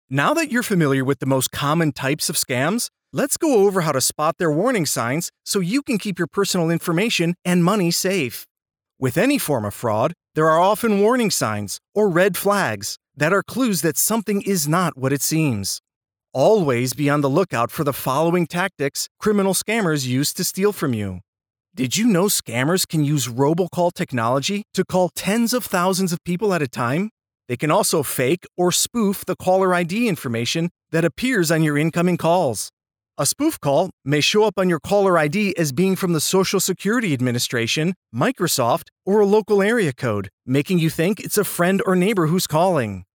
Now that you're familiar with the most common types of scams, let's go over how to spot their warning signs so you can keep your personal information and money safe. With any form of fraud, there are often warning signs or red flags that are clues that something is not what it seems. Always be on the lookout for the following tactics criminal scammers use to steal from you. Did you know scammers can use robocall technology to call tens of thousands of people at a time? They can also fake or spoof the caller ID information that appears on your incoming calls. A spoof call may show up on your caller ID as being from the Social Security Administration, Microsoft, or a local area code, making you think it's a friend or neighbor who's calling.